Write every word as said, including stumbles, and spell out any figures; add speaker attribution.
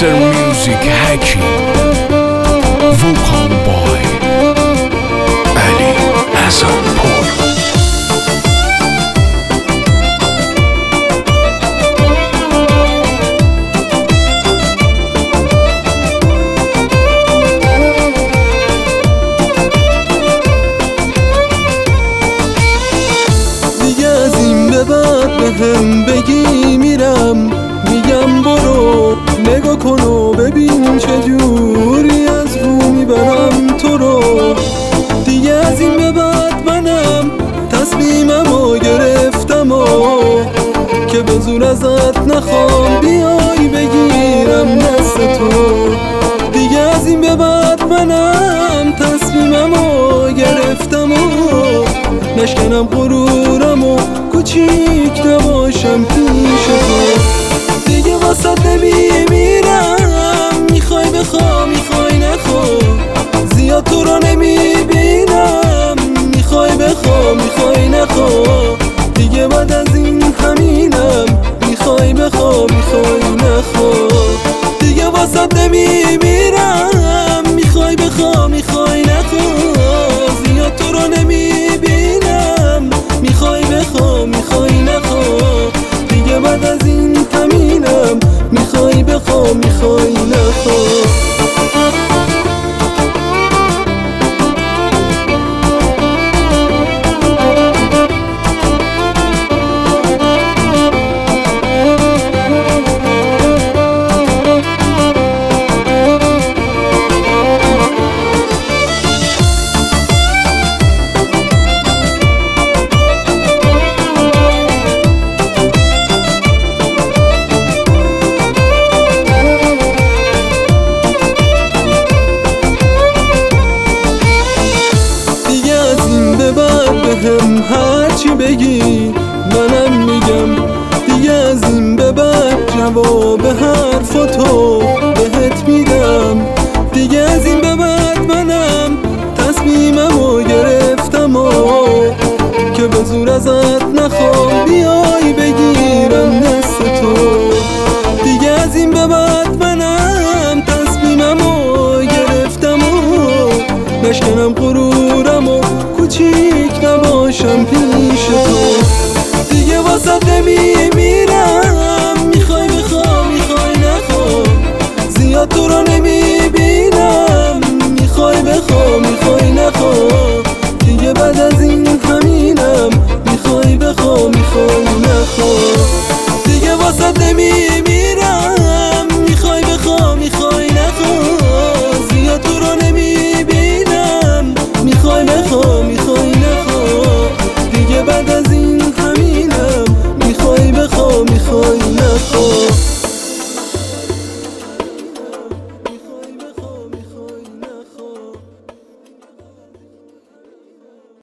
Speaker 1: Master Music Hacking Vocal Boy Ali Hasanpur.
Speaker 2: دیگه از این به بعد به هم بگی میرم، میگم برو نگاه کن و ببین چجوری از رو میبرم تو رو. دیگه از این به بعد منم تصمیممو گرفتم و که به زور ازت نخوام بیای بگیرم دست تو. دیگه از این به بعد منم تصمیممو گرفتم و نشکنم غرورم و کوچیک نباشم پیش تو. دیگه واسه نمیمیرم، میخوای بخوا میخوای نخوا، زیاد تو رو نمیبینم، میخوای بخوا میخوای نخوا. دیگه بعد از این همینم، میخوای بخوا میخوای نخوا. دیگه واسه نمیمیرم، میخوای بخوا میخوای نخوا، زیاد تو رو نمیبینم، میخوای بخوا میخوای نخوا. دیگه بعد از این همینم، میخوای بخوا میخوای نخوا. هم هرچی بگی منم میگم، دیگه از این به بعد جواب حرفاتو بهت میدم. دیگه از این به بعد منم تصمیممو گرفتم و که به زور ازت نخوام بیای بگیرم دست تو. دیگه از این به بعد منم تصمیممو گرفتم و نشکنم غرورم و کوچیک نباشم پیش تو. دیگه واسه نمیمیرم، میخوای بخوا میخوای نخوا، زیاد تو رو نمیبینم، میخوای بخوا میخوای نخوا. دیگه بعد از این همینم، میخوای بخوا میخوای نخوا. دیگه واسه نمیمیرم، میخوای بخوا میخوای نخوا، زیاد تو رو نمیبینم، میخوای بخوا میخوای نخوا. دیگه بعد از این همینم، میخوای بخوا میخوای نخوا.